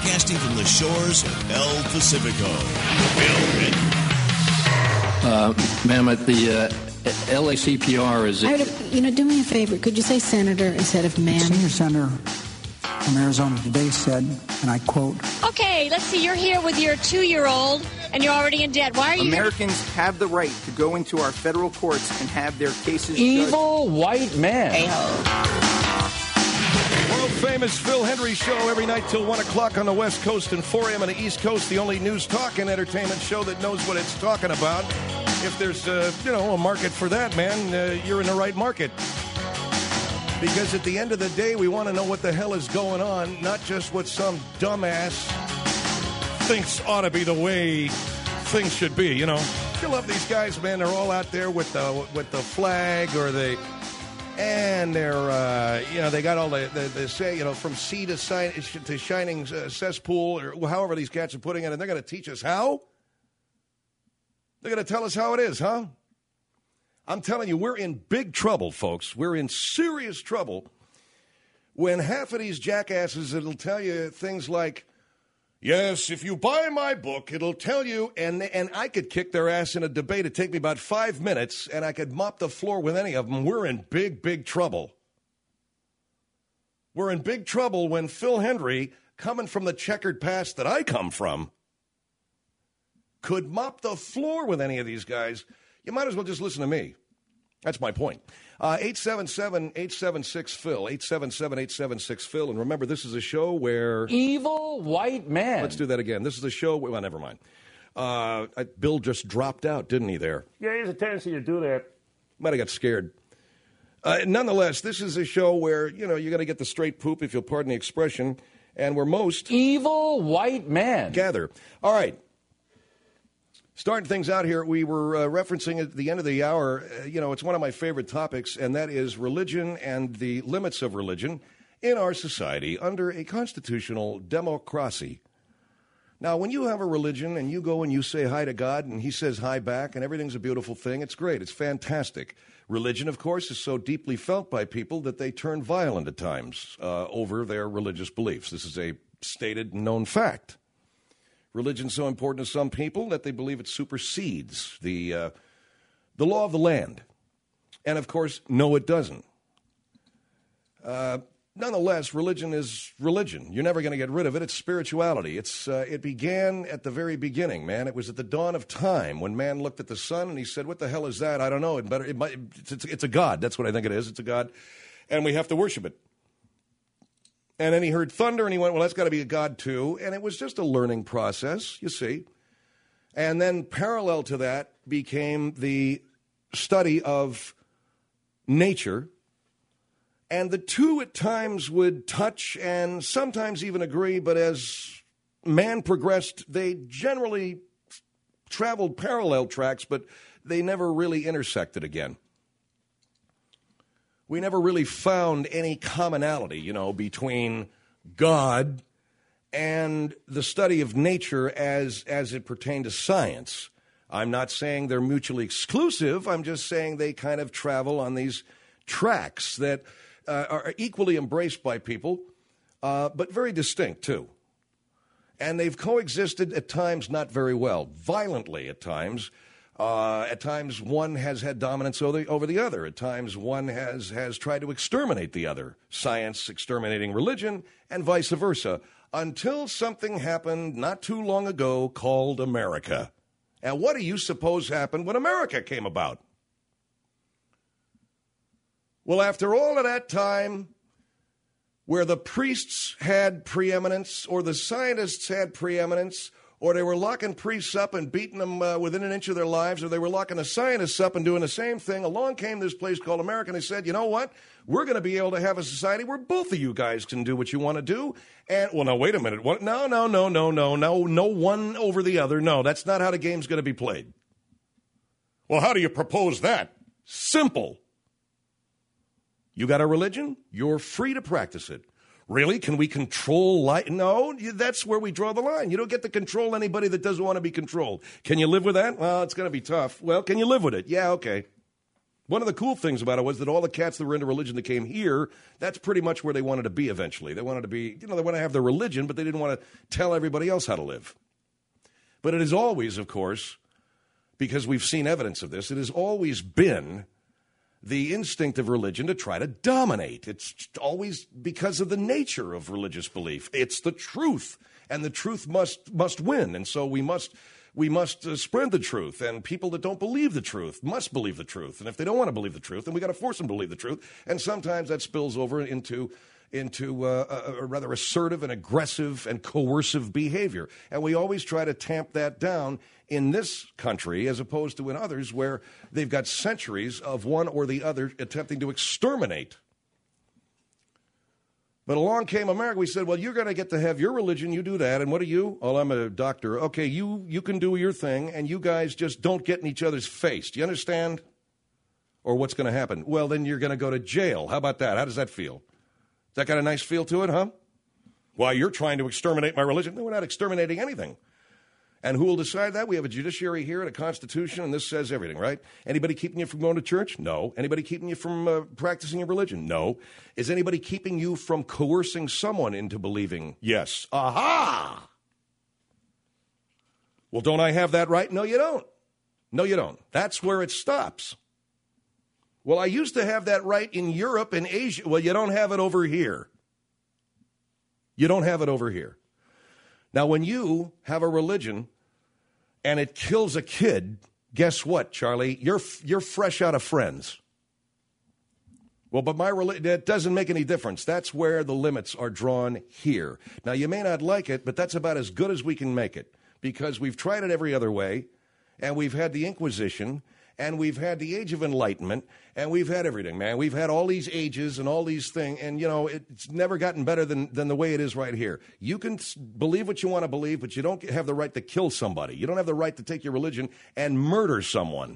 broadcasting from the shores of El Pacifico. Bill Rittenhouse. Ma'am, at the LACPR is it... do me a favor. Could you say senator instead of ma'am? Senior Senator from Arizona today said, and I quote, "Okay, let's see, you're here with your 2-year-old and you're already in debt. Why are you Americans have the right to go into our federal courts and have their cases Evil judged. white man. World-famous Phil Hendry show every night till 1 o'clock on the West Coast and 4 a.m. on the East Coast, the only news, talk, and entertainment show that knows what it's talking about. If there's, a market for that, man, you're in the right market. Because at the end of the day, we want to know what the hell is going on, not just what some dumbass thinks ought to be the way things should be, You love these guys, man. They're all out there with the flag or and they're, they got all the say, from sea to shining cesspool, or however these cats are putting it, and they're going to teach us how? They're going to tell us how it is, huh? I'm telling you, we're in big trouble, folks. We're in serious trouble when half of these jackasses, it'll tell you things like, yes, if you buy my book, it'll tell you, and I could kick their ass in a debate. It'd take me about 5 minutes, and I could mop the floor with any of them. We're in big, big trouble. We're in big trouble when Phil Hendry, coming from the checkered past that I come from, could mop the floor with any of these guys. You might as well just listen to me. That's my point. 877-876-PHIL, 877-876-PHIL. And remember, this is a show where... Evil white man. Let's do that again. This is a show... Well, never mind. Bill just dropped out, didn't he, there? Yeah, he has a tendency to do that. Might have got scared. Nonetheless, this is a show where, you're going to get the straight poop, if you'll pardon the expression, and where most... Evil white man. Gather. All right. Starting things out here, we were referencing at the end of the hour, it's one of my favorite topics, and that is religion and the limits of religion in our society under a constitutional democracy. Now, when you have a religion and you go and you say hi to God and he says hi back and everything's a beautiful thing, it's great. It's fantastic. Religion, of course, is so deeply felt by people that they turn violent at times over their religious beliefs. This is a stated known fact. Religion's so important to some people that they believe it supersedes the law of the land. And, of course, no, it doesn't. Nonetheless, religion is religion. You're never going to get rid of it. It's spirituality. It began at the very beginning, man. It was at the dawn of time when man looked at the sun and he said, what the hell is that? I don't know. It's a god. That's what I think it is. It's a god. And we have to worship it. And then he heard thunder, and he went, well, that's got to be a god, too. And it was just a learning process, you see. And then parallel to that became the study of nature. And the two at times would touch and sometimes even agree, but as man progressed, they generally traveled parallel tracks, but they never really intersected again. We never really found any commonality, between God and the study of nature as it pertained to science. I'm not saying they're mutually exclusive. I'm just saying they kind of travel on these tracks that are equally embraced by people, but very distinct, too. And they've coexisted at times not very well, violently at times. At times, one has had dominance over the other. At times, one has tried to exterminate the other. Science exterminating religion, and vice versa. Until something happened not too long ago called America. And what do you suppose happened when America came about? Well, after all of that time, where the priests had preeminence, or the scientists had preeminence, or they were locking priests up and beating them within an inch of their lives, or they were locking the scientists up and doing the same thing, along came this place called America, and they said, you know what? We're going to be able to have a society where both of you guys can do what you want to do. And, well, now, wait a minute. What? No, one over the other. No, that's not how the game's going to be played. Well, how do you propose that? Simple. You got a religion? You're free to practice it. Really? Can we control life? No, that's where we draw the line. You don't get to control anybody that doesn't want to be controlled. Can you live with that? Well, it's going to be tough. Well, can you live with it? Yeah, okay. One of the cool things about it was that all the cats that were into religion that came here, that's pretty much where they wanted to be eventually. They wanted to be, they want to have their religion, but they didn't want to tell everybody else how to live. But it has always, of course, because we've seen evidence of this, it has always been the instinct of religion to try to dominate. It's always because of the nature of religious belief. It's the truth, and the truth must win. And so we must spread the truth, and people that don't believe the truth must believe the truth. And if they don't want to believe the truth, then we got to force them to believe the truth. And sometimes that spills over into a rather assertive and aggressive and coercive behavior. And we always try to tamp that down in this country as opposed to in others where they've got centuries of one or the other attempting to exterminate. But along came America. We said, well, you're going to get to have your religion. You do that. And what are you? Oh, I'm a doctor. Okay, you can do your thing, and you guys just don't get in each other's face. Do you understand? Or what's going to happen? Well, then you're going to go to jail. How about that? How does that feel? That got a nice feel to it, huh? Why, you're trying to exterminate my religion? No, we're not exterminating anything. And who will decide that? We have a judiciary here and a constitution, and this says everything, right? Anybody keeping you from going to church? No. Anybody keeping you from practicing your religion? No. Is anybody keeping you from coercing someone into believing? Yes. Aha! Well, don't I have that right? No, you don't. No, you don't. That's where it stops. Well, I used to have that right in Europe and Asia. Well, you don't have it over here. You don't have it over here. Now, when you have a religion and it kills a kid, guess what, Charlie? You're fresh out of Friends. Well, but my religion, that doesn't make any difference. That's where the limits are drawn here. Now, you may not like it, but that's about as good as we can make it because we've tried it every other way, and we've had the Inquisition, and we've had the Age of Enlightenment, and we've had everything, man. We've had all these ages and all these things, and, you know, it's never gotten better than the way it is right here. You can believe what you want to believe, but you don't have the right to kill somebody. You don't have the right to take your religion and murder someone.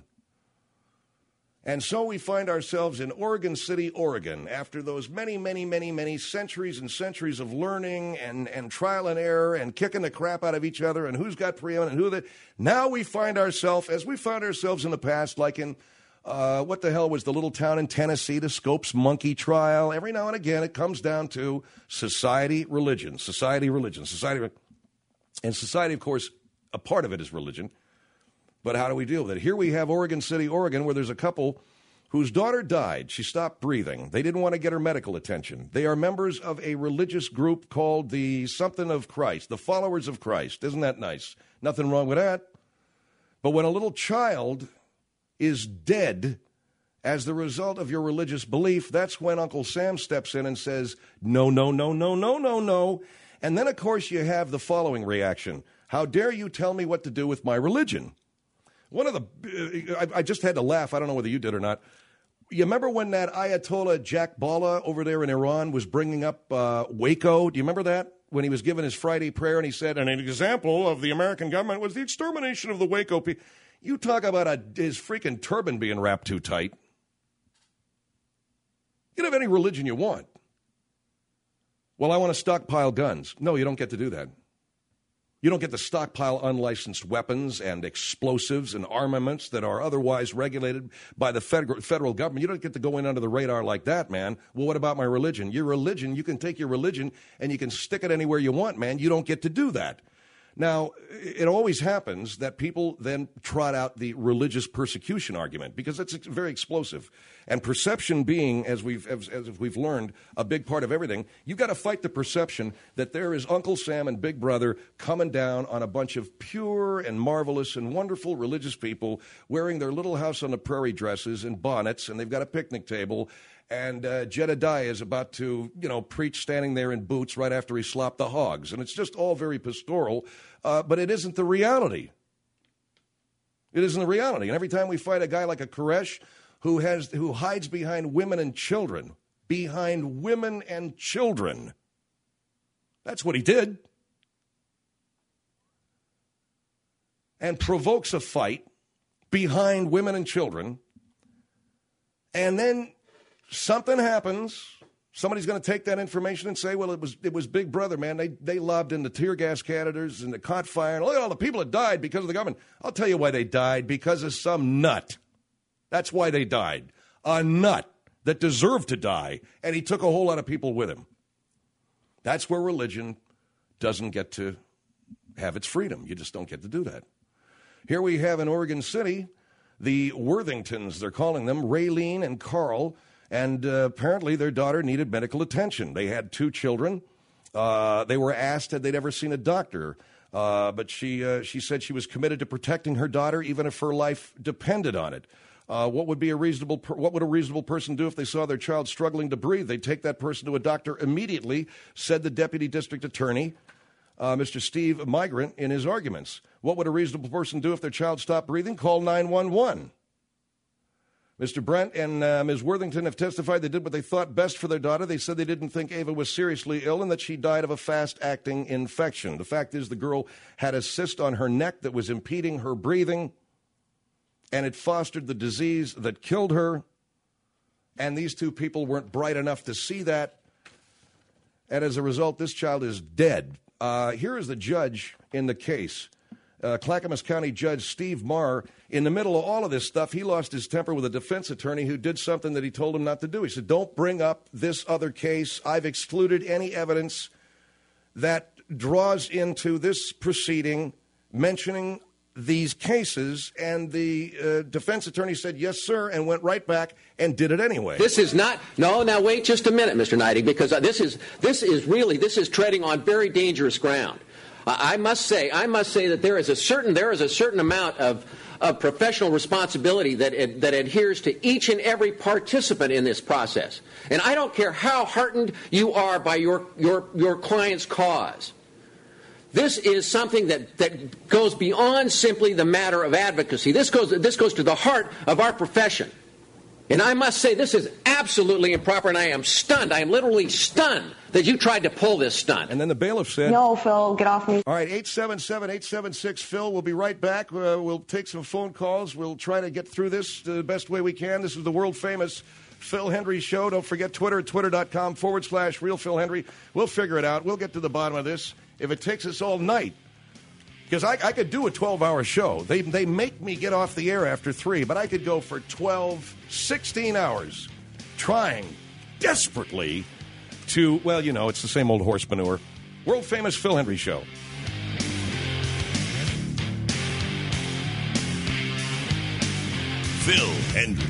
And so we find ourselves in Oregon City, Oregon, after those many, many, many, many centuries and centuries of learning and trial and error and kicking the crap out of each other and who's got preeminent, who that. Now we find ourselves, as we found ourselves in the past, like in, what the hell was the little town in Tennessee, the Scopes monkey trial. Every now and again it comes down to society, religion, society, religion, society. And society, of course, a part of it is religion. But how do we deal with it? Here we have Oregon City, Oregon, where there's a couple whose daughter died. She stopped breathing. They didn't want to get her medical attention. They are members of a religious group called the something of Christ, the Followers of Christ. Isn't that nice? Nothing wrong with that. But when a little child is dead as the result of your religious belief, that's when Uncle Sam steps in and says, no, no, no, no, no, no, no. And then, of course, you have the following reaction. How dare you tell me what to do with my religion? One of the, I just had to laugh. I don't know whether you did or not. You remember when that Ayatollah Jack Balla over there in Iran was bringing up Waco? Do you remember that? When he was giving his Friday prayer and he said, and an example of the American government was the extermination of the Waco people. You talk about his freaking turban being wrapped too tight. You can have any religion you want. Well, I want to stockpile guns. No, you don't get to do that. You don't get to stockpile unlicensed weapons and explosives and armaments that are otherwise regulated by the federal government. You don't get to go in under the radar like that, man. Well, what about my religion? Your religion, you can take your religion and you can stick it anywhere you want, man. You don't get to do that. Now, it always happens that people then trot out the religious persecution argument because it's very explosive. And perception being, as we've learned, a big part of everything, you've got to fight the perception that there is Uncle Sam and Big Brother coming down on a bunch of pure and marvelous and wonderful religious people wearing their Little House on the Prairie dresses and bonnets, and they've got a picnic table. And Jedediah is about to, preach standing there in boots right after he slopped the hogs. And it's just all very pastoral, but it isn't the reality. It isn't the reality. And every time we fight a guy like a Koresh who hides behind women and children, that's what he did, and provokes a fight behind women and children, and then something happens. Somebody's going to take that information and say, well, it was Big Brother, man. They lobbed in the tear gas canisters and the caught fire. And look at all the people that died because of the government. I'll tell you why they died. Because of some nut. That's why they died. a nut that deserved to die, and he took a whole lot of people with him. That's where religion doesn't get to have its freedom. You just don't get to do that. Here we have in Oregon City, the Worthingtons, they're calling them, Raylene and Carl, and apparently their daughter needed medical attention. They had 2 children. They were asked had they'd ever seen a doctor, but she said she was committed to protecting her daughter even if her life depended on it. What would a reasonable person do if they saw their child struggling to breathe? They'd take that person to a doctor immediately, said the deputy district attorney, Mr. Steve Migrant, in his arguments. What would a reasonable person do if their child stopped breathing? Call 911. Mr. Brent and Ms. Worthington have testified they did what they thought best for their daughter. They said they didn't think Ava was seriously ill and that she died of a fast-acting infection. The fact is the girl had a cyst on her neck that was impeding her breathing, and it fostered the disease that killed her. And these 2 people weren't bright enough to see that. And as a result, this child is dead. Here is the judge in the case. Clackamas County Judge Steve Marr, in the middle of all of this stuff, he lost his temper with a defense attorney who did something that he told him not to do. He said, don't bring up this other case. I've excluded any evidence that draws into this proceeding mentioning these cases. And the defense attorney said, yes, sir, and went right back and did it anyway. This is not. No, now wait just a minute, Mr. Neidig, because this is treading on very dangerous ground. I must say that there is a certain amount of professional responsibility that adheres to each and every participant in this process. And I don't care how heartened you are by your client's cause. This is something that goes beyond simply the matter of advocacy. This goes to the heart of our profession. And I must say this is absolutely improper, and I am stunned. I am literally stunned that you tried to pull this stunt. And then the bailiff said, no, Phil, get off me. All right, 877-876-PHIL. We'll be right back. We'll take some phone calls. We'll try to get through this the best way we can. This is the world-famous Phil Hendrie Show. Don't forget Twitter at twitter.com/Real Phil Hendrie. We'll figure it out. We'll get to the bottom of this if it takes us all night. Because I could do a 12-hour show. They make me get off the air after 3, but I could go for 12, 16 hours trying desperately to, well, you know, it's the same old horse manure. World-famous Phil Hendrie Show. Phil Hendrie.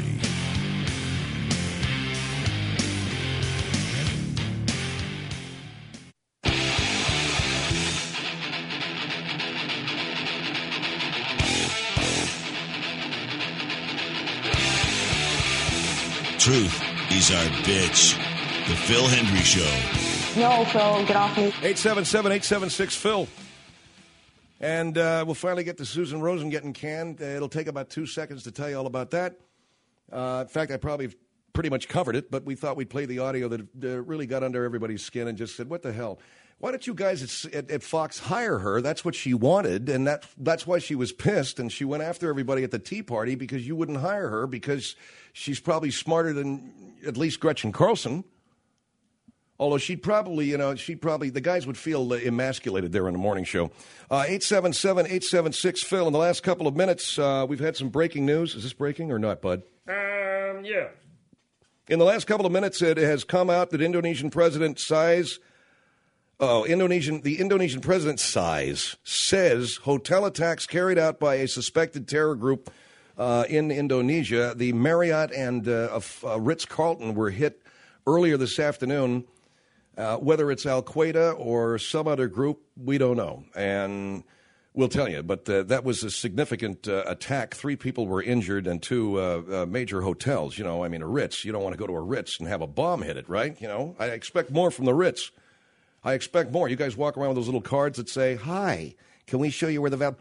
Truth is our bitch. The Phil Hendrie Show. No, Phil, get off me. 877-876-PHIL. And we'll finally get to Susan Rosen getting canned. It'll take about 2 seconds to tell you all about that. In fact, I probably pretty much covered it, but we thought we'd play the audio that really got under everybody's skin and just said, what the hell? Why don't you guys at Fox hire her? That's what she wanted, and that's why she was pissed, and she went after everybody at the Tea Party because you wouldn't hire her because she's probably smarter than at least Gretchen Carlson. Although the guys would feel emasculated there on the morning show. 877-876-PHIL. In the last couple of minutes, we've had some breaking news. Is this breaking or not, bud? Yeah. In the last couple of minutes, it has come out that Indonesian President the Indonesian president says hotel attacks carried out by a suspected terror group in Indonesia. The Marriott and Ritz-Carlton were hit earlier this afternoon. Whether it's Al-Qaeda or some other group, we don't know. And we'll tell you. But that was a significant attack. 3 people were injured and 2 major hotels. You know, I mean, a Ritz. You don't want to go to a Ritz and have a bomb hit it, right? You know, I expect more from the Ritz. I expect more. You guys walk around with those little cards that say, hi, can we show you where the valve...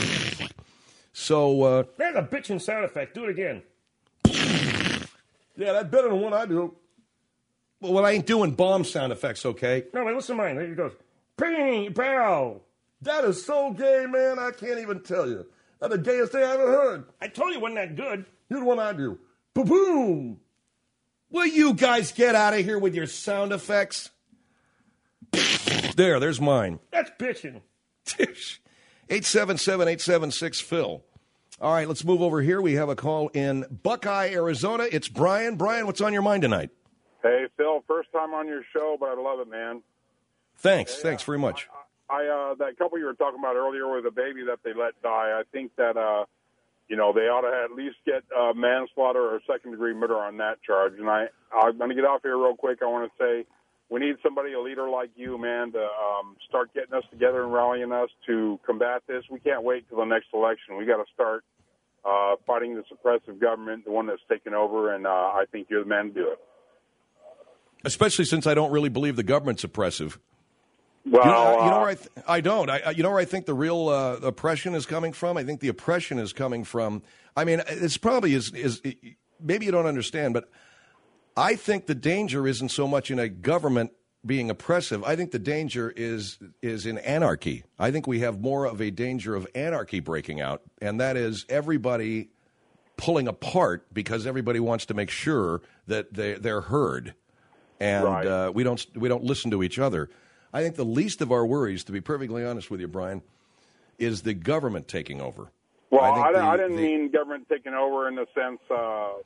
So, There's a bitchin' sound effect. Do it again. Yeah, that's better than one I do. Well, I ain't doing bomb sound effects, okay? No, wait, listen to mine. There it goes. Ping, pow. That is so gay, man, I can't even tell you. That's the gayest thing I ever heard. I told you it wasn't that good. Here's one I do. Ba-boom. Will you guys get out of here with your sound effects? There's mine. That's bitching. 877-876-PHIL. All right, let's move over here. We have a call in Buckeye, Arizona. It's Brian. Brian, what's on your mind tonight? Hey, Phil, first time on your show, but I love it, man. Thanks. Thanks very much. That couple you were talking about earlier with a baby that they let die, I think that, they ought to at least get manslaughter or second-degree murder on that charge. And I'm going to get off here real quick. I want to say we need somebody, a leader like you, man, to start getting us together and rallying us to combat this. We can't wait till the next election. We got to start fighting the suppressive government, the one that's taken over, and I think you're the man to do it. Especially since I don't really believe the government's oppressive. Well, I don't. You know where I think the real oppression is coming from? I think the oppression is coming from. I mean, it's probably is maybe you don't understand, but I think the danger isn't so much in a government being oppressive. I think the danger is in anarchy. I think we have more of a danger of anarchy breaking out, and that is everybody pulling apart because everybody wants to make sure that they're heard, and right. we don't listen to each other. I think the least of our worries, to be perfectly honest with you, Brian, is the government taking over. Well, I didn't mean government taking over in the sense of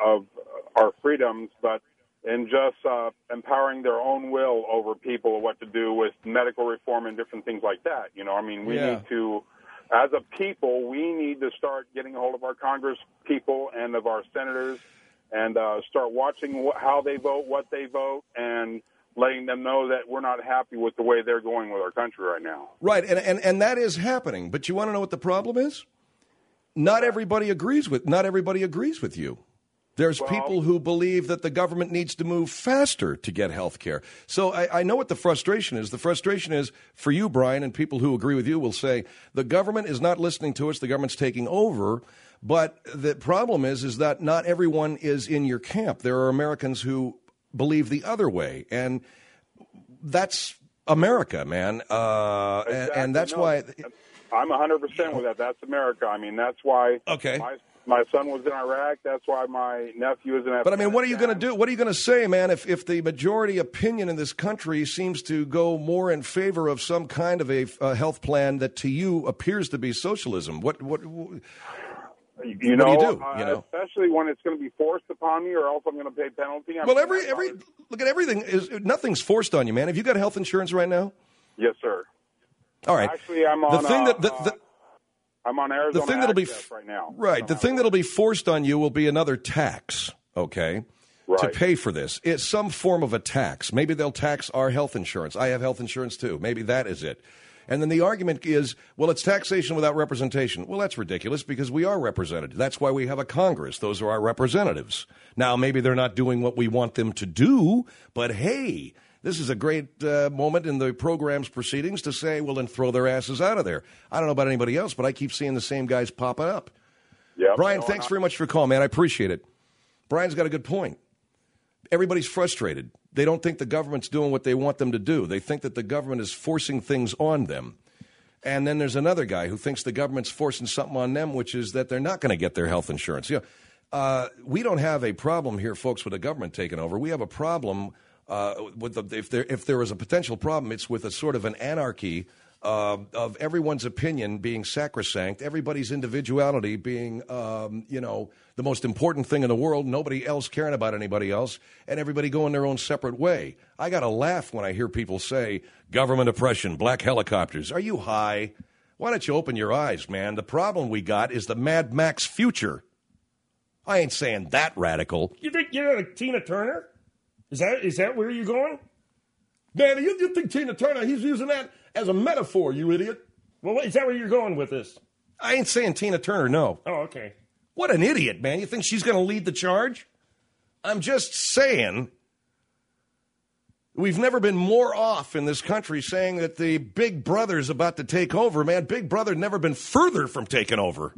our freedoms, but in just empowering their own will over people of what to do with medical reform and different things like that. You know, I mean, we need to, as a people, we need to start getting a hold of our Congress people and of our senators and start watching how they vote, what they vote, and letting them know that we're not happy with the way they're going with our country right now. Right, and that is happening. But you want to know what the problem is? Not everybody agrees with you. There's people who believe that the government needs to move faster to get health care. So I know what the frustration is. The frustration is for you, Brian, and people who agree with you will say the government is not listening to us, the government's taking over. But the problem is that not everyone is in your camp. There are Americans who believe the other way, and that's America, man. Exactly. And that's why I'm 100% with that. That's America. I mean, that's why. Okay. My son was in Iraq. That's why my nephew is in Afghanistan. But I mean, what are you going to do? What are you going to say, man? If the majority opinion in this country seems to go more in favor of some kind of a health plan that to you appears to be socialism, what You do know, you do? Especially when it's going to be forced upon me, or else I'm going to pay penalty. Look at everything. Nothing's forced on you, man. Have you got health insurance right now? Yes, sir. All right. Actually, I'm on. I'm on Arizona the thing that'll be right now. Right. The thing that'll be forced on you will be another tax. Okay. Right. To pay for this, it's some form of a tax. Maybe they'll tax our health insurance. I have health insurance too. Maybe that is it. And then the argument is, well, it's taxation without representation. Well, that's ridiculous because we are represented. That's why we have a Congress. Those are our representatives. Now, maybe they're not doing what we want them to do, but hey, this is a great moment in the program's proceedings to say, well, then throw their asses out of there. I don't know about anybody else, but I keep seeing the same guys popping up. Yep. Brian, thanks very much for your call, man. I appreciate it. Brian's got a good point. Everybody's frustrated. They don't think the government's doing what they want them to do. They think that the government is forcing things on them. And then there's another guy who thinks the government's forcing something on them, which is that they're not going to get their health insurance. You know, we don't have a problem here, folks, with the government taking over. We have a problem if there is a potential problem, it's with a sort of an anarchy of everyone's opinion being sacrosanct, everybody's individuality being, the most important thing in the world, nobody else caring about anybody else, and everybody going their own separate way. I got to laugh when I hear people say, government oppression, black helicopters. Are you high? Why don't you open your eyes, man? The problem we got is the Mad Max future. I ain't saying that radical. You think you're like Tina Turner? Is that where you're going? Man, you think Tina Turner, he's using that as a metaphor, you idiot. Well, is that where you're going with this? I ain't saying Tina Turner, no. Oh, okay. What an idiot, man. You think she's going to lead the charge? I'm just saying we've never been more off in this country saying that the Big Brother's about to take over. Man, Big Brother never been further from taking over.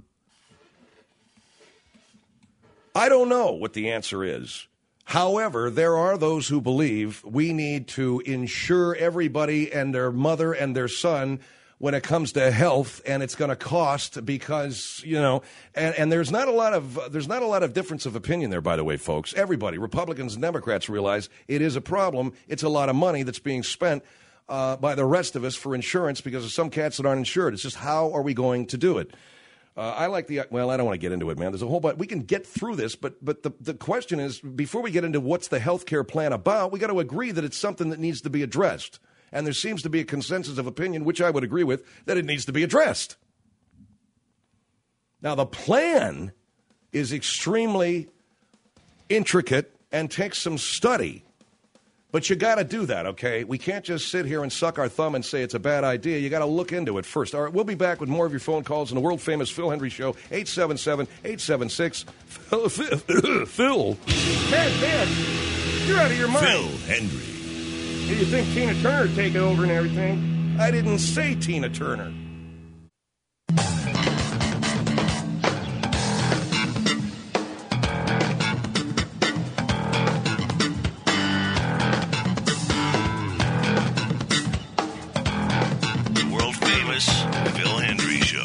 I don't know what the answer is. However, there are those who believe we need to insure everybody and their mother and their son when it comes to health, and it's going to cost because, and there's not a lot of difference of opinion there, by the way, folks. Everybody, Republicans and Democrats, realize it is a problem. It's a lot of money that's being spent by the rest of us for insurance because of some cats that aren't insured. It's just how are we going to do it? I like I don't want to get into it, man. There's a whole bunch. We can get through this, but the question is, before we get into what's the health care plan about, we got to agree that it's something that needs to be addressed. And there seems to be a consensus of opinion, which I would agree with, that it needs to be addressed. Now, the plan is extremely intricate and takes some study. But you got to do that, okay? We can't just sit here and suck our thumb and say it's a bad idea. You got to look into it first. All right, we'll be back with more of your phone calls on the world-famous Phil Hendry Show, 877-876-Phil. Man, you're out of your mind. Phil Hendry. Do you think Tina Turner would take it over and everything? I didn't say Tina Turner. Phil Hendry Show.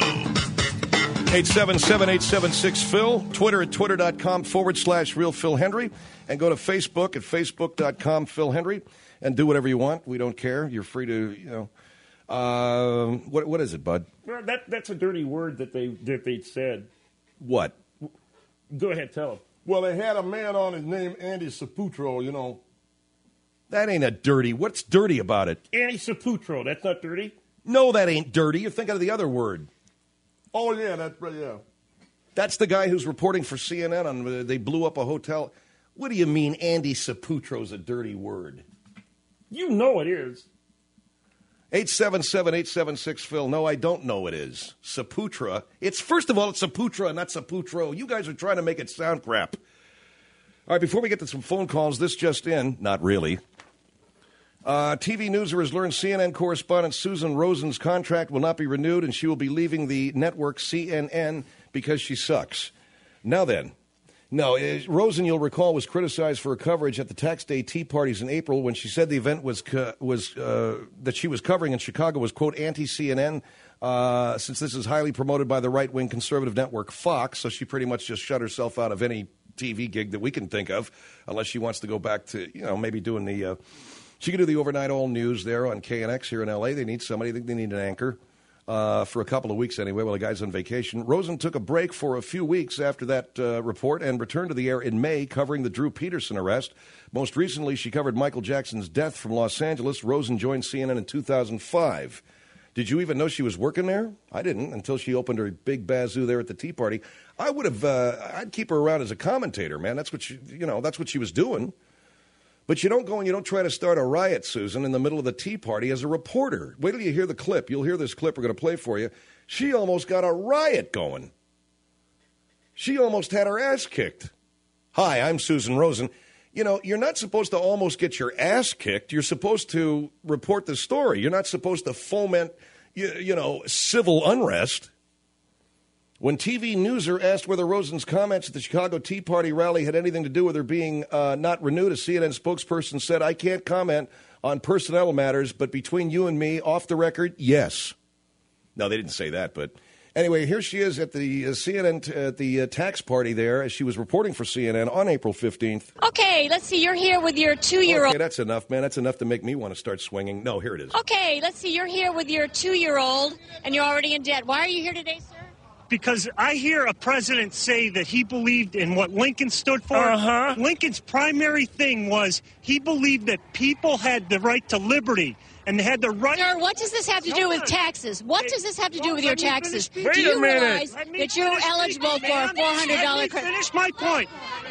877-876-Phil. Twitter at twitter.com/Real Phil Hendry. And go to Facebook at facebook.com/Phil Hendry. And do whatever you want. We don't care. You're free to, what is it, bud? Well, that's a dirty word that they said. What? Go ahead, tell them. Well, they had a man on his name, Andy Saputro, That ain't a dirty. What's dirty about it? Andy Saputro. That's not dirty? No, that ain't dirty. You're thinking of the other word. Oh, yeah, yeah. That's the guy who's reporting for CNN on they blew up a hotel. What do you mean Andy Saputro's a dirty word? You know it is. 877-876-Phil. No, I don't know it is. Saputra. First of all, it's Saputra, not Saputro. You guys are trying to make it sound crap. All right, before we get to some phone calls, this just in. Not really. TV Newser has learned CNN correspondent Susan Rosen's contract will not be renewed, and she will be leaving the network CNN because she sucks. Now then, Rosen, you'll recall, was criticized for her coverage at the Tax Day Tea Parties in April when she said the event that she was covering in Chicago was, quote, anti-CNN, since this is highly promoted by the right-wing conservative network Fox, so she pretty much just shut herself out of any TV gig that we can think of, unless she wants to go back to, maybe doing the... She could do the overnight all news there on KNX here in L.A. They need somebody. I think they need an anchor for a couple of weeks anyway while the guy's on vacation. Rosen took a break for a few weeks after that report and returned to the air in May covering the Drew Peterson arrest. Most recently, she covered Michael Jackson's death from Los Angeles. Rosen joined CNN in 2005. Did you even know she was working there? I didn't until she opened her big bazoo there at the Tea Party. I would have. I'd keep her around as a commentator, man. That's what that's what she was doing. But you don't go and you don't try to start a riot, Susan, in the middle of the Tea Party as a reporter. Wait till you hear the clip. You'll hear this clip we're going to play for you. She almost got a riot going. She almost had her ass kicked. Hi, I'm Susan Rosen. You're not supposed to almost get your ass kicked. You're supposed to report the story. You're not supposed to foment, civil unrest. When TV Newser asked whether Rosen's comments at the Chicago Tea Party rally had anything to do with her being not renewed, a CNN spokesperson said, I can't comment on personnel matters, but between you and me, off the record, yes. No, they didn't say that, but anyway, here she is at the CNN, at the tax party there, as she was reporting for CNN on April 15th. Okay, let's see, you're here with your 2-year-old. Okay, that's enough, man. That's enough to make me want to start swinging. No, here it is. Okay, let's see, you're here with your 2-year-old, and you're already in debt. Why are you here today, sir? Because I hear a president say that he believed in what Lincoln stood for. Lincoln's primary thing was he believed that people had the right to liberty and they had the right... Sir, what does this have to do with taxes? What does this have to do with your taxes? Wait do you a minute. realize that you're eligible for a $400 credit? Finish my point.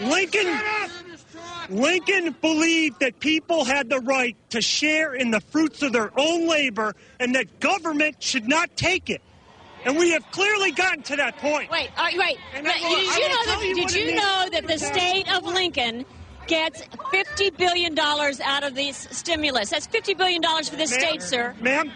Lincoln believed that people had the right to share in the fruits of their own labor and that government should not take it. And we have clearly gotten to that point. Wait. Did you know that the state of Lincoln gets $50 billion out of this stimulus? That's $50 billion for this state, sir. Ma'am,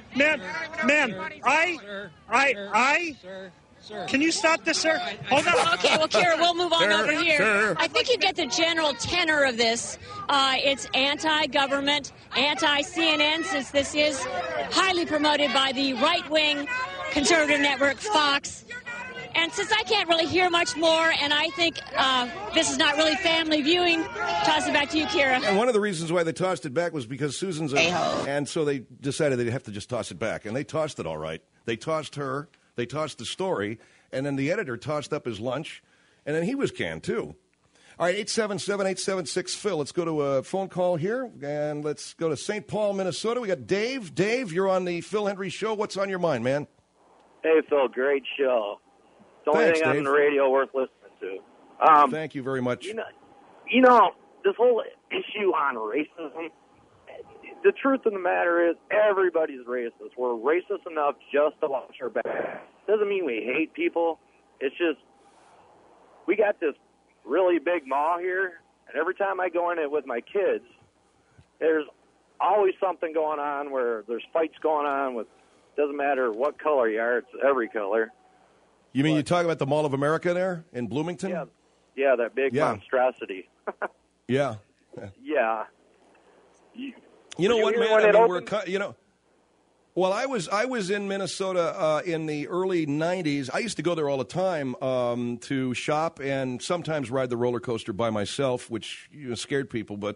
can you stop this, sir? Hold on. Okay, well, Kira, we'll move on over here. Sir. I think you get the general tenor of this. It's anti-government, anti-CNN, since this is highly promoted by the right-wing conservative network Fox. And since I can't really hear much more, and I think this is not really family viewing, toss it back to you, Kira. And one of the reasons why they tossed it back was because Susan's and so they decided they'd have to just toss it back. And they tossed it all right. They tossed her. They tossed the story. And then the editor tossed up his lunch, and then he was canned, too. All right, 877-876-PHIL. Let's go to a phone call here, and let's go to St. Paul, Minnesota. We got Dave. Dave, you're on the Phil Hendrie Show. What's on your mind, man? Hey, Phil, great show. It's the only Thanks, thing on Dave. the radio worth listening to. Thank you very much. You know, this whole issue on racism, the truth of the matter is everybody's racist. We're racist enough just to watch our back. Doesn't mean we hate people. It's just we got this really big mall here, and every time I go in it with my kids, there's always something going on where there's fights going on with, doesn't matter what color you are, it's every color. You mean you talk about the Mall of America there in Bloomington? Yeah, that big monstrosity. Yeah. Yeah. You know what, man? I mean, well, I was in Minnesota in the early 90s. I used to go there all the time to shop and sometimes ride the roller coaster by myself, which scared people. But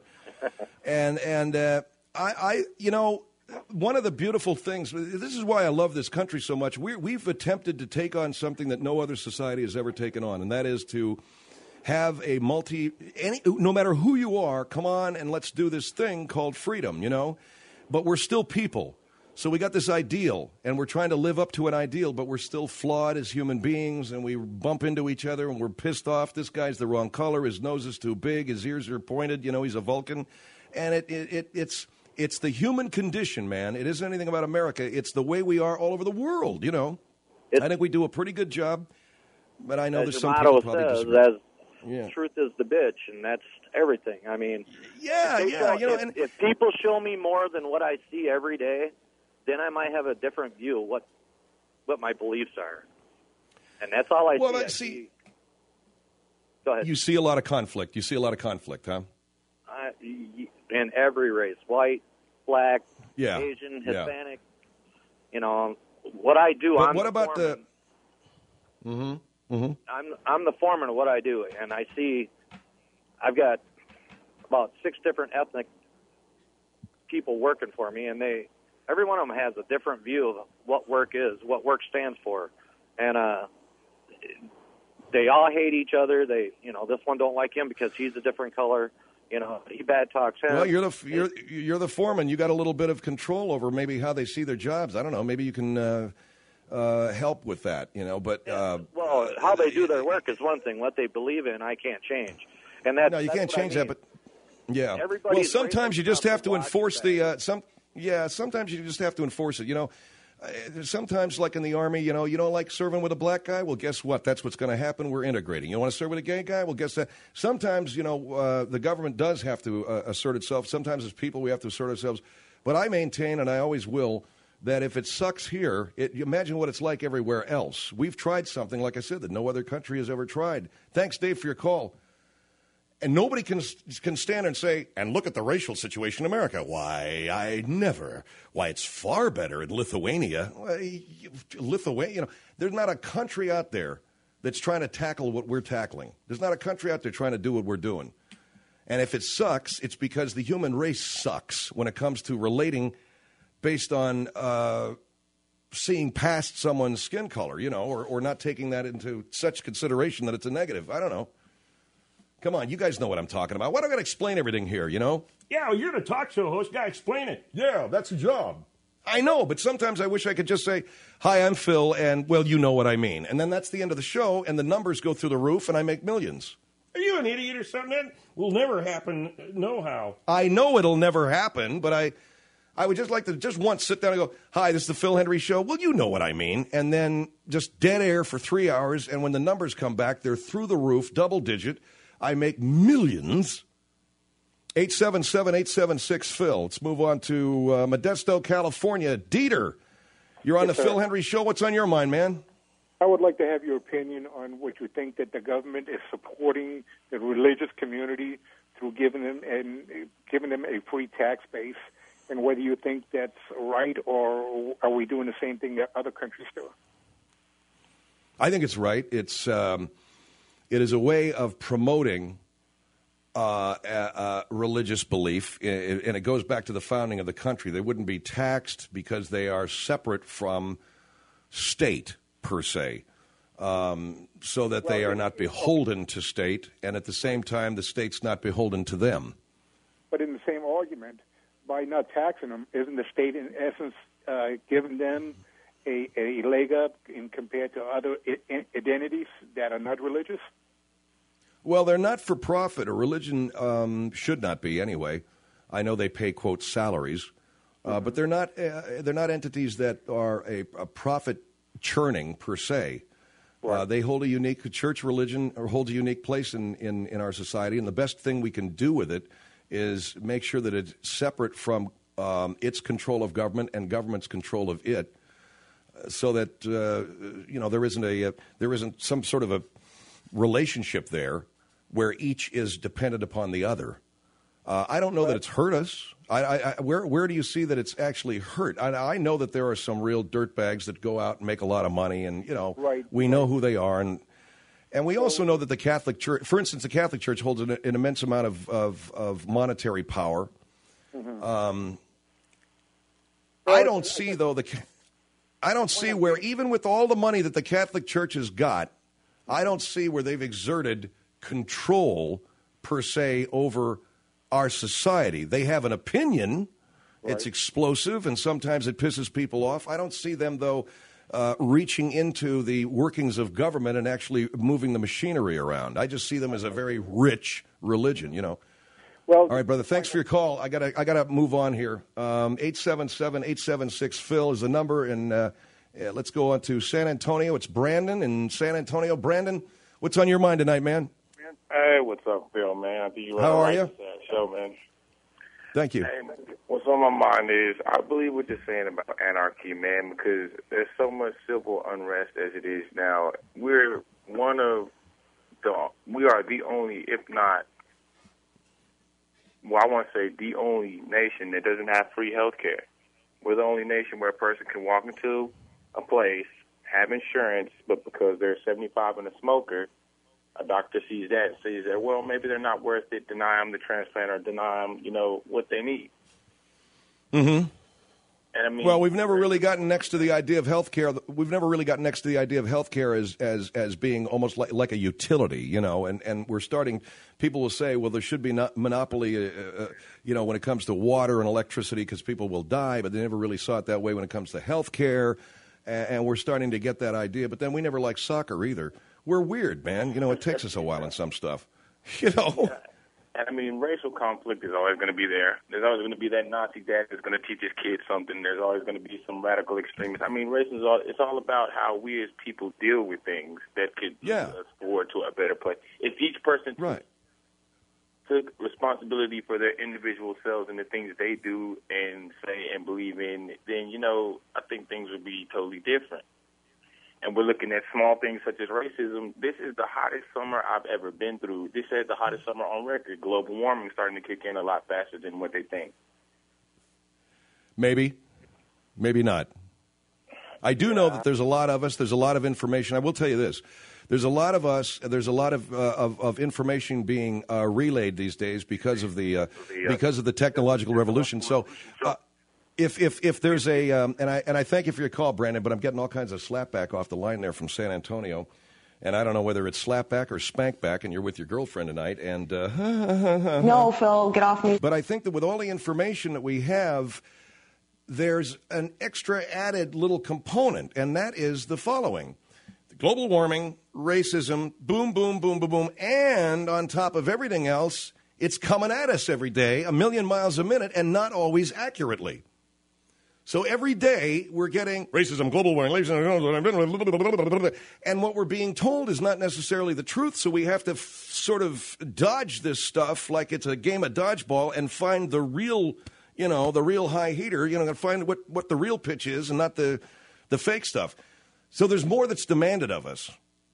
I one of the beautiful things. This is why I love this country so much. We've attempted to take on something that no other society has ever taken on, and that is to have a no matter who you are, come on and let's do this thing called freedom, But we're still people. So we got this ideal, and we're trying to live up to an ideal, but we're still flawed as human beings, and we bump into each other, and we're pissed off. This guy's the wrong color. His nose is too big. His ears are pointed. He's a Vulcan. And it's the human condition, man. It isn't anything about America. It's the way we are all over the world, I think we do a pretty good job, but I know there's some people probably disagree. Truth is the bitch, and that's everything. I mean, if people show me more than what I see every day, then I might have a different view of what my beliefs are, and that's all I see. Go ahead. You see a lot of conflict. Huh? In every race, white, black, Asian, Hispanic. What I do. But what about the? Mm-hmm. Mm-hmm. I'm the foreman of what I do, and I see I've got about 6 different ethnic people working for me, and every one of them has a different view of what work is, what work stands for, and they all hate each other. This one don't like him because he's a different color. He bad talks him. Well, you're the foreman. You got a little bit of control over maybe how they see their jobs. I don't know. Maybe you can. Help with that, But well, how they do their work is one thing. What they believe in, I can't change, and that's you can't change that. But everybody's well, sometimes you just have to enforce the sometimes you just have to enforce it. Sometimes, like in the Army, you don't like serving with a black guy. Well, guess what? That's what's going to happen. We're integrating. You want to serve with a gay guy? Well, guess that. Sometimes, the government does have to assert itself. Sometimes as people, we have to assert ourselves. But I maintain, and I always will, that if it sucks here, imagine what it's like everywhere else. We've tried something, like I said, that no other country has ever tried. Thanks, Dave, for your call. And nobody can stand and say, and look at the racial situation in America. Why, I never. Why, it's far better in Lithuania. Lithuania, there's not a country out there that's trying to tackle what we're tackling. There's not a country out there trying to do what we're doing. And if it sucks, it's because the human race sucks when it comes to relating based on seeing past someone's skin color, or not taking that into such consideration that it's a negative. I don't know. Come on, you guys know what I'm talking about. Why do I got to explain everything here, Yeah, well, you're the talk show host. You got to explain it. Yeah, that's a job. I know, but sometimes I wish I could just say, hi, I'm Phil, and, well, you know what I mean. And then that's the end of the show, and the numbers go through the roof, and I make millions. Are you an idiot or something? That will never happen, no how. I know it'll never happen, but I would just like to just once sit down and go, hi, this is the Phil Hendrie Show. Well, you know what I mean. And then just dead air for 3 hours, and when the numbers come back, they're through the roof, double digit. I make millions. 877-876-PHIL. Let's move on to Modesto, California. Dieter, you're on the Phil Hendrie Show. What's on your mind, man? I would like to have your opinion on what you think that the government is supporting the religious community through giving them a free tax base, and whether you think that's right, or are we doing the same thing that other countries do? I think it's right. It is a way of promoting religious belief, and it goes back to the founding of the country. They wouldn't be taxed because they are separate from state, per se. so that they are not beholden to state, and at the same time, the state's not beholden to them. But in the same argument, by not taxing them, isn't the state, in essence, giving them a leg up in compared to other identities that are not religious? Well, they're not for profit, or religion should not be anyway. I know they pay, quote, salaries, but they're not entities that are a profit churning per se. Right. They hold a unique church religion, or holds a unique place in our society, and the best thing we can do with it is make sure that it's separate from its control of government and government's control of it, so that there isn't some sort of a relationship there where each is dependent upon the other. I don't know that it's hurt us. Where do you see that it's actually hurt? I know that there are some real dirtbags that go out and make a lot of money, and we know who they are, and we also know that the Catholic Church, for instance, the Catholic Church holds an immense amount of monetary power. Mm-hmm. I don't see though where, even with all the money that the Catholic Church has got, I don't see where they've exerted control per se over our society. They have an opinion. Right. It's explosive, and sometimes it pisses people off. I don't see them, though, reaching into the workings of government and actually moving the machinery around. I just see them as a very rich religion, Well, all right, brother, thanks for your call. I gotta move on here. 877-876-PHIL is the number, and let's go on to San Antonio. It's Brandon in San Antonio. Brandon, what's on your mind tonight, man? Hey, what's up, Phil, man? I think you How are you? Show, man. Thank you. Hey, man, what's on my mind is I believe what you're saying about anarchy, man, because there's so much civil unrest as it is now. We are the only, if not, I want to say the only nation that doesn't have free health care. We're the only nation where a person can walk into a place, have insurance, but because they're 75 and a smoker, a doctor sees that and says that, well, maybe they're not worth it, deny them the transplant or deny them, what they need. Mm-hmm. And well, we've never really gotten next to the idea of health care. We've never really gotten next to the idea of health care as being almost like a utility, and we're starting, people will say, well, there should be monopoly, when it comes to water and electricity because people will die, but they never really saw it that way when it comes to health care, and we're starting to get that idea. But then we never liked soccer either. We're weird, man. It takes us a while in some stuff, Yeah. And racial conflict is always going to be there. There's always going to be that Nazi dad that's going to teach his kids something. There's always going to be some radical extremists. Racism it's all about how we as people deal with things that could lead us forward to a better place. If each person took responsibility for their individual selves and the things they do and say and believe in, then, I think things would be totally different. And we're looking at small things such as racism. This is the hottest summer I've ever been through. This is the hottest summer on record. Global warming starting to kick in a lot faster than what they think. Maybe. Maybe not. I do know that there's a lot of us. There's a lot of information. I will tell you this. There's a lot of us. There's a lot of information being relayed these days because of the technological revolution. So. If there's a and I thank you for your call, Brandon, but I'm getting all kinds of slapback off the line there from San Antonio, and I don't know whether it's slapback or spankback, and you're with your girlfriend tonight, and no, Phil, get off me. But I think that with all the information that we have, there's an extra added little component, and that is the following: global warming, racism, boom, boom, boom, boom, boom, and on top of everything else, it's coming at us every day, 1,000,000 miles a minute, and not always accurately. So every day we're getting racism, global warming, and what we're being told is not necessarily the truth. So we have to sort of dodge this stuff like it's a game of dodgeball and find the real, the real high heater. Find what the real pitch is and not the fake stuff. So there's more that's demanded of us,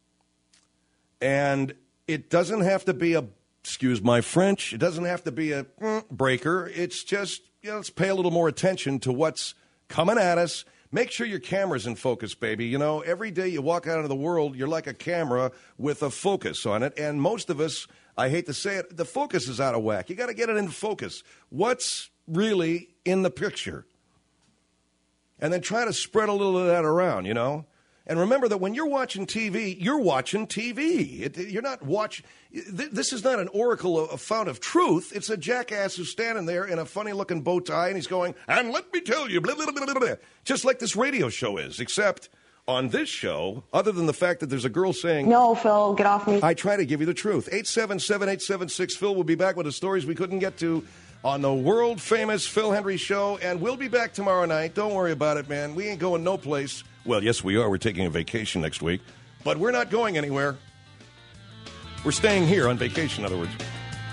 and it doesn't have to be excuse my French, it doesn't have to be a breaker. It's just let's pay a little more attention to what's coming at us. Make sure your camera's in focus, baby. Every day you walk out into the world, you're like a camera with a focus on it. And most of us, I hate to say it, the focus is out of whack. You got to get it into focus. What's really in the picture? And then try to spread a little of that around, And remember that when you're watching TV, you're watching TV. You're not watching. This is not an oracle, a fount of truth. It's a jackass who's standing there in a funny-looking bow tie, and he's going, and let me tell you, blah, blah, blah, blah, blah. Just like this radio show is, except on this show, other than the fact that there's a girl saying, no, Phil, get off me. I try to give you the truth. 877-876-PHIL. We'll be back with the stories we couldn't get to on the world-famous Phil Hendrie Show, and we'll be back tomorrow night. Don't worry about it, man. We ain't going no place. Well, yes, we are. We're taking a vacation next week, but we're not going anywhere. We're staying here on vacation, in other words.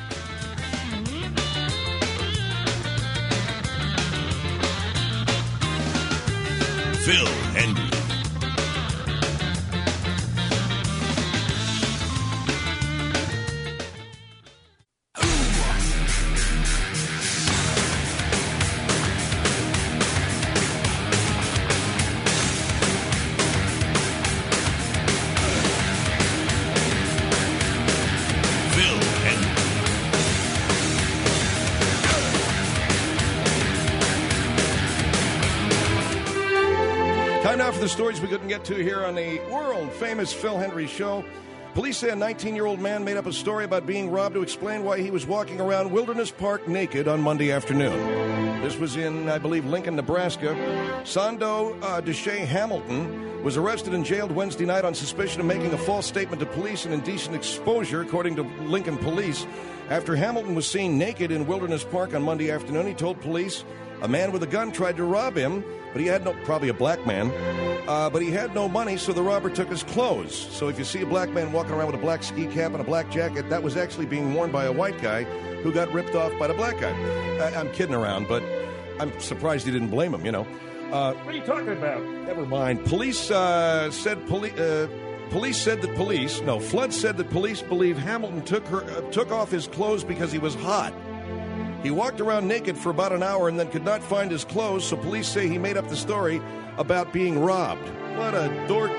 Phil Hendrie. For the stories we couldn't get to here on the world-famous Phil Hendrie Show. Police say a 19-year-old man made up a story about being robbed to explain why he was walking around Wilderness Park naked on Monday afternoon. This was in, I believe, Lincoln, Nebraska. Sando Deshay Hamilton was arrested and jailed Wednesday night on suspicion of making a false statement to police and indecent exposure, according to Lincoln police. After Hamilton was seen naked in Wilderness Park on Monday afternoon, he told police a man with a gun tried to rob him, but he had no, probably a black man, but he had no money, so the robber took his clothes. So if you see a black man walking around with a black ski cap and a black jacket, that was actually being worn by a white guy who got ripped off by the black guy. I'm kidding around, but I'm surprised he didn't blame him, you know. What are you talking about? Never mind. Flood said that police believe Hamilton took off his clothes because he was hot. He walked around naked for about an hour and then could not find his clothes, so police say he made up the story about being robbed. What a dork.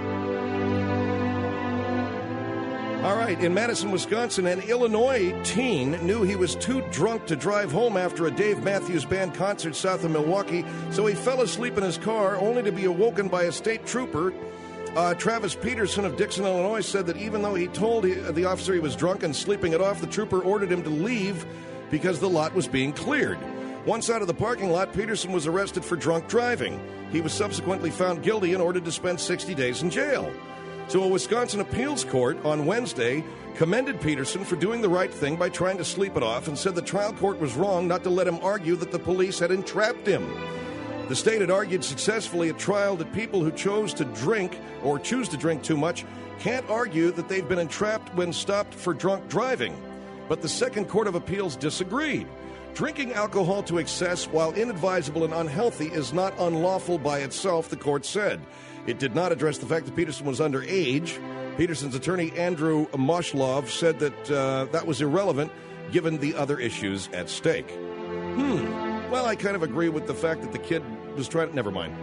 All right, in Madison, Wisconsin, an Illinois teen knew he was too drunk to drive home after a Dave Matthews Band concert south of Milwaukee, so he fell asleep in his car only to be awoken by a state trooper. Travis Peterson of Dixon, Illinois, said that even though he told the officer he was drunk and sleeping it off, the trooper ordered him to leave because the lot was being cleared. Once out of the parking lot, Peterson was arrested for drunk driving. He was subsequently found guilty and ordered to spend 60 days in jail. So a Wisconsin appeals court on Wednesday commended Peterson for doing the right thing by trying to sleep it off and said the trial court was wrong not to let him argue that the police had entrapped him. The state had argued successfully at trial that people who choose to drink too much can't argue that they've been entrapped when stopped for drunk driving. But the Second Court of Appeals disagreed. Drinking alcohol to excess, while inadvisable and unhealthy, is not unlawful by itself, the court said. It did not address the fact that Peterson was underage. Peterson's attorney, Andrew Moshlov, said that that was irrelevant given the other issues at stake. Well, I kind of agree with the fact that the kid was trying to... Never mind.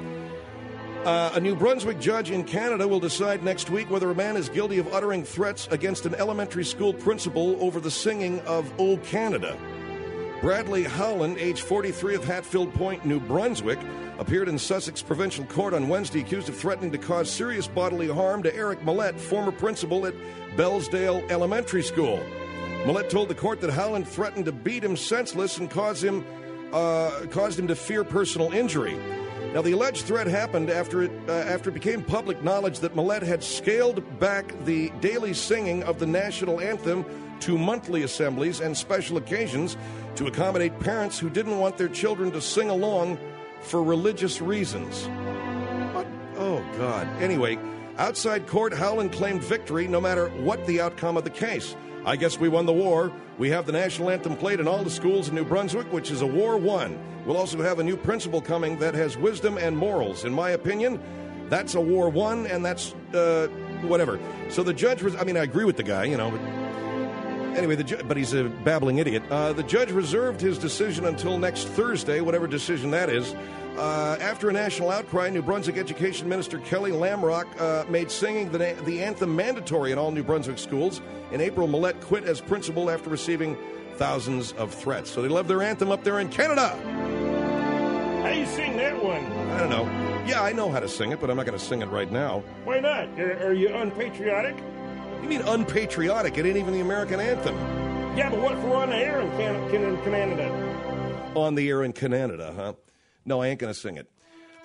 A New Brunswick judge in Canada will decide next week whether a man is guilty of uttering threats against an elementary school principal over the singing of O Canada. Bradley Howland, age 43 of Hatfield Point, New Brunswick, appeared in Sussex Provincial Court on Wednesday accused of threatening to cause serious bodily harm to Eric Millett, former principal at Bellsdale Elementary School. Millett told the court that Howland threatened to beat him senseless and caused him to fear personal injury. Now, the alleged threat happened after it became public knowledge that Millett had scaled back the daily singing of the national anthem to monthly assemblies and special occasions to accommodate parents who didn't want their children to sing along for religious reasons. What? Oh, God. Anyway, outside court, Howland claimed victory no matter what the outcome of the case. I guess we won the war. We have the national anthem played in all the schools in New Brunswick, which is a war won. We'll also have a new principal coming that has wisdom and morals. In my opinion, that's a war won, and that's whatever. So the judge was, I agree with the guy, you know. But anyway, but he's a babbling idiot. The judge reserved his decision until next Thursday, whatever decision that is. After a national outcry, New Brunswick Education Minister Kelly Lamrock made singing the anthem mandatory in all New Brunswick schools. In April, Millett quit as principal after receiving thousands of threats. So they love their anthem up there in Canada. How do you sing that one? I don't know. Yeah, I know how to sing it, but I'm not going to sing it right now. Why not? Are you unpatriotic? You mean unpatriotic? It ain't even the American anthem. Yeah, but what if we're on the air in Canada? On the air in Canada, huh? No, I ain't going to sing it.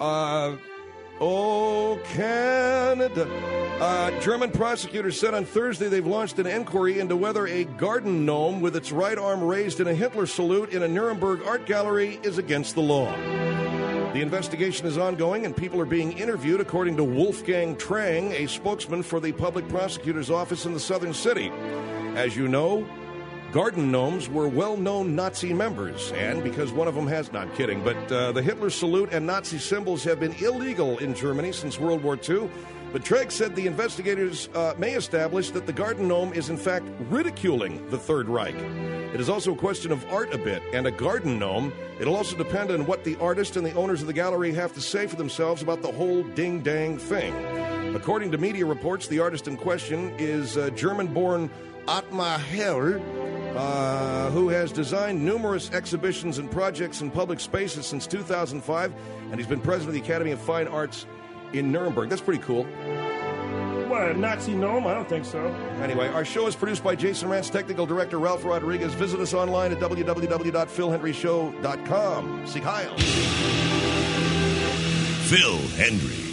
Oh, Canada. German prosecutors said on Thursday they've launched an inquiry into whether a garden gnome with its right arm raised in a Hitler salute in a Nuremberg art gallery is against the law. The investigation is ongoing and people are being interviewed, according to Wolfgang Trang, a spokesman for the public prosecutor's office in the southern city. As you know, garden gnomes were well-known Nazi members, and because one of them has, not kidding, but the Hitler salute and Nazi symbols have been illegal in Germany since World War II. But Treg said the investigators may establish that the garden gnome is in fact ridiculing the Third Reich. It is also a question of art a bit, and a garden gnome, it'll also depend on what the artist and the owners of the gallery have to say for themselves about the whole ding-dang thing. According to media reports, the artist in question is German-born Ottmar Heller, who has designed numerous exhibitions and projects in public spaces since 2005, and he's been president of the Academy of Fine Arts in Nuremberg. That's pretty cool. What, a Nazi gnome? I don't think so. Anyway, our show is produced by Jason Rantz, technical director Ralph Rodriguez. Visit us online at www.philhenryshow.com. Sig Heil. Phil Hendry.